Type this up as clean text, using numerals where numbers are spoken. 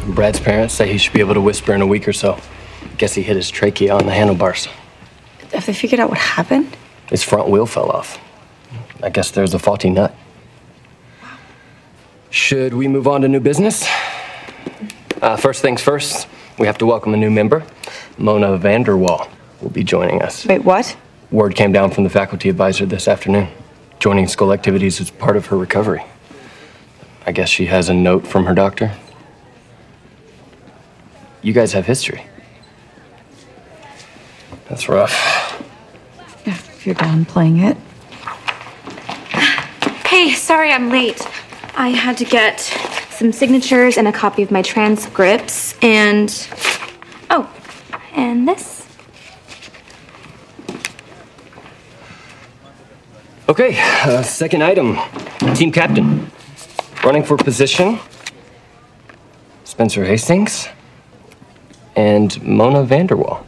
Brad's parents say he should be able to whisper in a week or so. Guess he hit his trachea on the handlebars. Have they figured out what happened? His front wheel fell off. I guess there's a faulty nut. Should we move on to new business? First things first, we have to welcome a new member. Mona Vanderwall will be joining us. Wait, what? Word came down from the faculty advisor this afternoon. Joining school activities is part of her recovery. I guess she has a note from her doctor. You guys have history. That's rough. If you're done playing it. Hey, sorry I'm late. I had to get some signatures and a copy of my transcripts and... Oh, and this. Okay, second item. Team captain. Running for position, Spencer Hastings and Mona Vanderwall.